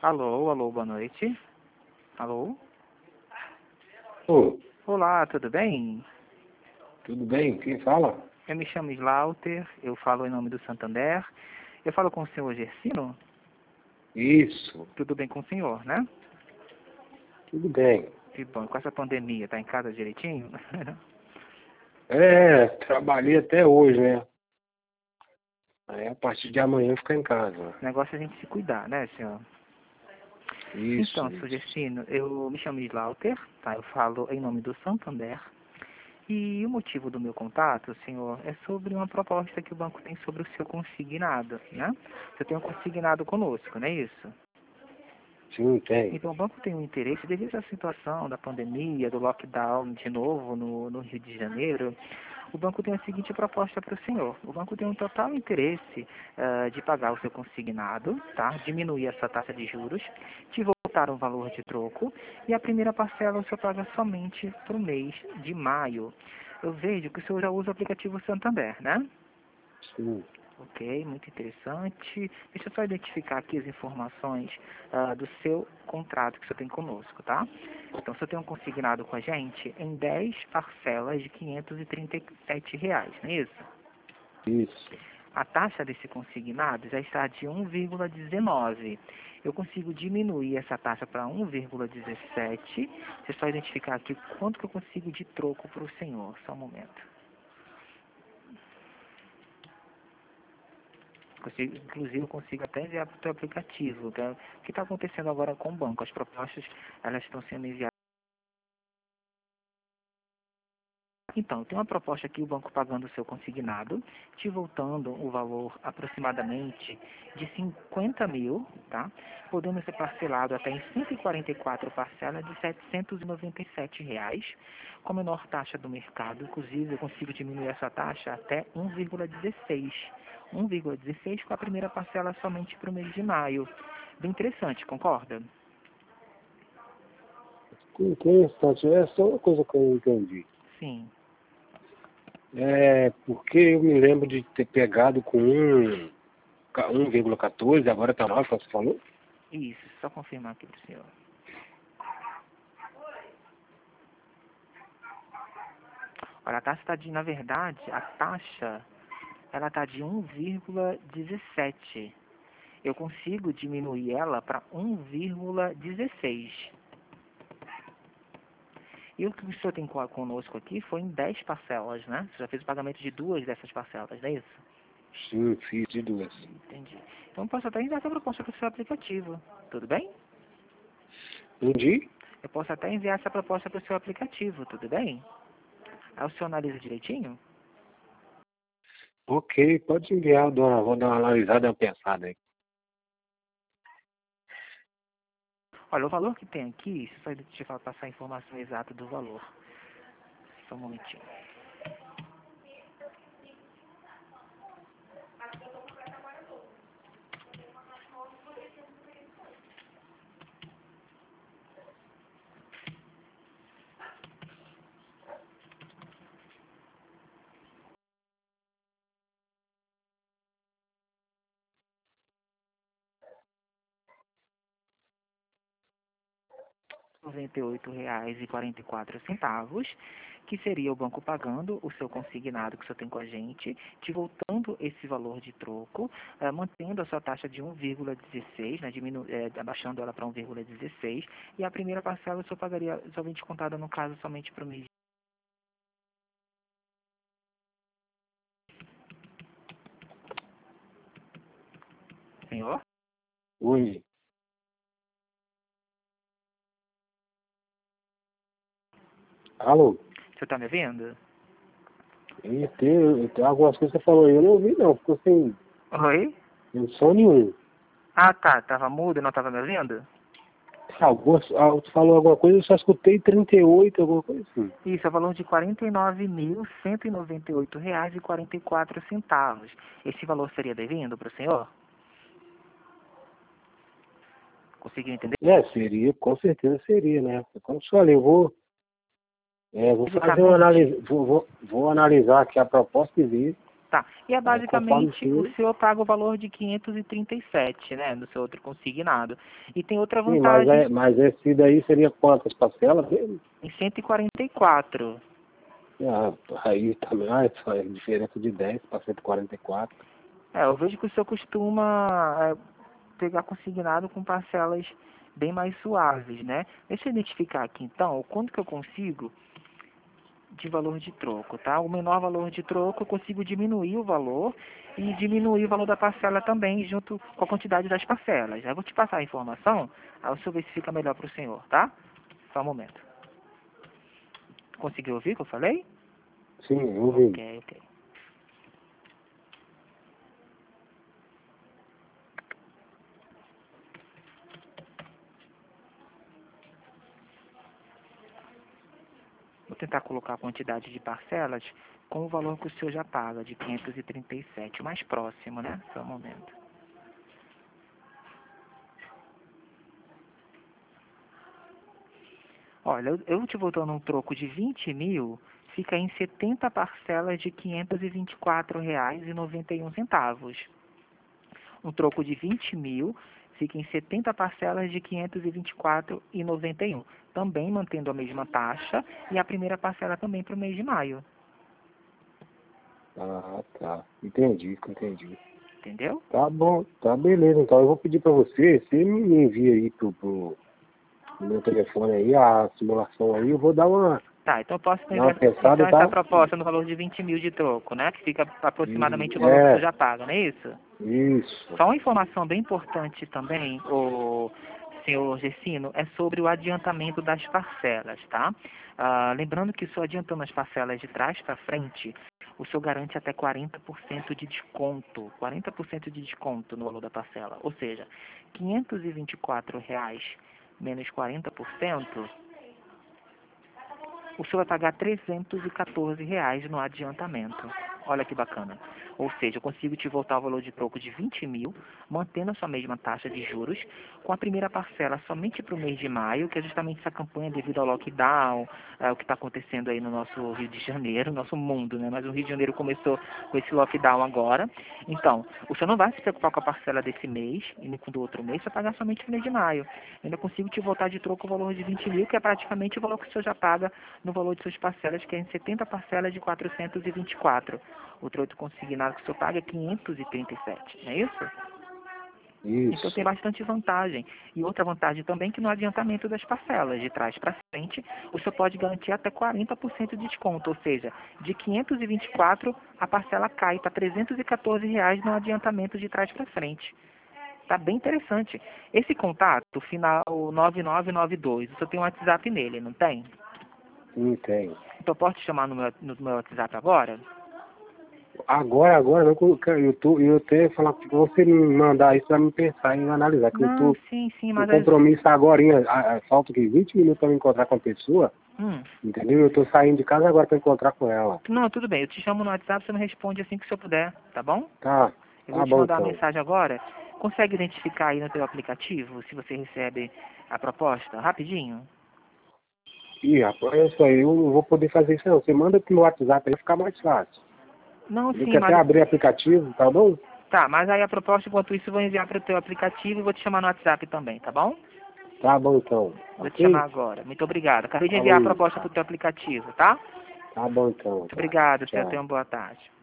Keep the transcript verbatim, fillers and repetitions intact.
Alô, alô, boa noite. Alô? Ô, Olá, tudo bem? tudo bem? Quem fala? Eu me chamo Slaughter, eu falo em nome do Santander. Eu falo com o senhor Gersino? Isso, Tudo bem com o senhor, né? tudo bem. Que bom, com essa pandemia, tá em casa direitinho? É, trabalhei até hoje, né? Aí a partir de amanhã ficar em casa. O negócio é a gente se cuidar, né, senhor? Isso, Então, senhor isso. Gersino, eu me chamo Slaughter, tá? Eu falo em nome do Santander. E o motivo do meu contato, senhor, é sobre uma proposta que o banco tem sobre o seu consignado, né? Você tem um consignado conosco, não é isso? Sim, tem. Então, o banco tem um interesse, devido à situação da pandemia, do lockdown de novo no, no Rio de Janeiro, o banco tem a seguinte proposta para o senhor. O banco tem um total interesse uh, de pagar o seu consignado, tá? Diminuir essa taxa de juros, te voltar um valor de troco, e a primeira parcela o senhor paga somente para o mês de maio. Eu vejo que o senhor já usa o aplicativo Santander, né? Sim. Ok, muito interessante. Deixa eu só identificar aqui as informações ah, do seu contrato que você tem conosco, tá? Então, você tem um consignado com a gente em dez parcelas de quinhentos e trinta e sete reais, não é isso? Isso. A taxa desse consignado já está de um vírgula dezenove. Eu consigo diminuir essa taxa para um vírgula dezessete. Deixa eu só identificar aqui quanto que eu consigo de troco para o senhor. Só um momento. Consigo, inclusive, eu consigo até enviar para o teu aplicativo. Tá? O que está acontecendo agora com o banco? As propostas, elas estão sendo enviadas. Então, tem uma proposta aqui, o banco pagando o seu consignado, te voltando o valor aproximadamente de cinquenta mil, tá? Podendo ser parcelado até em cento e quarenta e quatro parcelas de setecentos e noventa e sete reais, com a menor taxa do mercado. Inclusive, eu consigo diminuir essa taxa até um vírgula dezesseis. um vírgula dezesseis com a primeira parcela somente para o mês de maio. Bem interessante, concorda? Interessante. É só uma coisa que eu não entendi. Sim. É porque eu me lembro de ter pegado com um, um vírgula quatorze, agora tá nove, como você falou? Isso, só confirmar aqui para o senhor. Olha, a taxa está de, na verdade, a taxa, ela está de um vírgula dezessete. Eu consigo diminuir ela para um vírgula dezesseis. E o que o senhor tem co- conosco aqui foi em dez parcelas, né? Você já fez o pagamento de duas dessas parcelas, não é isso? Sim, fiz de duas. Entendi. Então, eu posso até enviar essa proposta para o seu aplicativo, tudo bem? Entendi? Eu posso até enviar essa proposta para o seu aplicativo, tudo bem? Aí o senhor analisa direitinho? Ok, pode enviar, dona. Vou dar uma analisada e uma pensada aí. Olha, o valor que tem aqui, só deixa eu passar a informação exata do valor. Só um momentinho. noventa e oito reais e quarenta e quatro centavos, que seria o banco pagando o seu consignado que o senhor tem com a gente, te voltando esse valor de troco, eh, mantendo a sua taxa de um vírgula dezesseis, né, diminu eh, abaixando ela para um vírgula dezesseis, e a primeira parcela o senhor pagaria somente contada, no caso, somente para o mês. Senhor? Oi. Alô? O senhor está me vendo? E tem, tem algumas coisas que você falou aí, eu não ouvi não, ficou sem, Oi? sem som nenhum. Ah, tá. Tava mudo, não estava me ouvindo? Algumas, ah, você falou alguma coisa, eu só escutei trinta e oito, alguma coisa assim. Isso, é o valor de quarenta e nove mil, cento e noventa e oito reais e quarenta e quatro centavos. Esse valor seria bem-vindo para o senhor? Conseguiu entender? É, seria, com certeza seria, né? Como eu falei, eu vou, é, vou fazer uma Basicamente, análise, vou, vou, vou analisar aqui a proposta e ver. Tá, e é basicamente conforme o senhor paga o valor de quinhentos e trinta e sete, né, no seu outro consignado. E tem outra sim, mas, vantagem é, mas esse daí seria quantas parcelas dele? em cento e quarenta e quatro. Ah, aí também, ah, só é diferença de dez para cento e quarenta e quatro. É, eu vejo que o senhor costuma é, pegar consignado com parcelas bem mais suaves, né? Deixa eu identificar aqui então o quanto que eu consigo de valor de troco, tá? O menor valor de troco eu consigo diminuir o valor e diminuir o valor da parcela também junto com a quantidade das parcelas. Eu vou te passar a informação, aí o senhor vê se fica melhor para o senhor, tá? Só um momento. Conseguiu ouvir o que eu falei? Sim, eu vi. Ok, ok. Vou tentar colocar a quantidade de parcelas com o valor que o senhor já paga, de quinhentos e trinta e sete, o mais próximo, né? Só um momento. Olha, eu, eu te voltando um troco de vinte mil, fica em setenta parcelas de quinhentos e vinte e quatro reais e noventa e um centavos. Um troco de vinte mil fica em setenta parcelas de quinhentos e vinte e quatro reais e noventa e um. Também mantendo a mesma taxa e a primeira parcela também para o mês de maio. Ah, tá. Entendi, entendi. Entendeu? Tá bom, tá beleza. Então eu vou pedir para você, você me envia aí pro, pro no meu telefone aí a simulação aí, eu vou dar uma, Tá, então eu posso dar uma enviar então pensada, essa tá? proposta no valor de vinte mil de troco, né? Que fica aproximadamente E, o valor que o senhor é, já paga, não é isso? isso. Só uma informação bem importante também, o senhor Gessino, é sobre o adiantamento das parcelas, tá? Ah, lembrando que o senhor adiantando as parcelas de trás para frente, o senhor garante até quarenta por cento de desconto, quarenta por cento de desconto no valor da parcela. Ou seja, quinhentos e vinte e quatro reais menos quarenta por cento, o senhor vai pagar trezentos e quatorze reais no adiantamento. Olha que bacana. Ou seja, eu consigo te voltar o valor de troco de vinte mil, mantendo a sua mesma taxa de juros, com a primeira parcela somente para o mês de maio, que é justamente essa campanha devido ao lockdown, é, o que está acontecendo aí no nosso Rio de Janeiro, nosso mundo, né? Mas o Rio de Janeiro começou com esse lockdown agora. Então, o senhor não vai se preocupar com a parcela desse mês, e nem com o do outro mês, você vai pagar somente no mês de maio. Eu ainda consigo te voltar de troco o valor de vinte mil, que é praticamente o valor que o senhor já paga no valor de suas parcelas, que é em setenta parcelas de quatrocentos e vinte e quatro. O troco consignado que o senhor paga é quinhentos e trinta e sete, não é isso? Então Isso. tem bastante vantagem. E outra vantagem também que no adiantamento das parcelas, de trás para frente, o senhor pode garantir até quarenta por cento de desconto, ou seja, de quinhentos e vinte e quatro a parcela cai para trezentos e quatorze reais no adiantamento de trás para frente. Tá bem interessante. Esse contato, final nove nove nove dois, o senhor tem um WhatsApp nele, não tem? Sim, tem. Então eu posso te chamar no meu, no meu WhatsApp agora? Agora, agora, não, que eu tô, eu tenho que falar que você me mandar isso para me pensar em analisar, que eu Não, tô sim, sim, com mas... As... compromisso agora, falta aqui vinte minutos para me encontrar com a pessoa, Hum. entendeu? Eu tô saindo de casa agora para encontrar com ela. Não, tudo bem. Eu te chamo no WhatsApp, você me responde assim que o senhor puder, tá bom? Tá, Eu vou tá te bom mandar uma então. mensagem agora. Consegue identificar aí no teu aplicativo se você recebe a proposta? Rapidinho. Ih, rapaz, é isso aí, eu não vou poder fazer isso não. Você manda pro meu WhatsApp aí, fica mais fácil. Não, Eu sim, quero até mas... abrir aplicativo, tá bom? Tá, mas aí a proposta, enquanto isso, eu vou enviar para o teu aplicativo e vou te chamar no WhatsApp também, tá bom? Tá bom então. Vou te chamar Ok? agora. Muito obrigado. Acabei de enviar a Falou. proposta para o teu aplicativo, tá? Tá bom então, Muito tá. obrigado. Tenha Tchau. tenha uma boa tarde.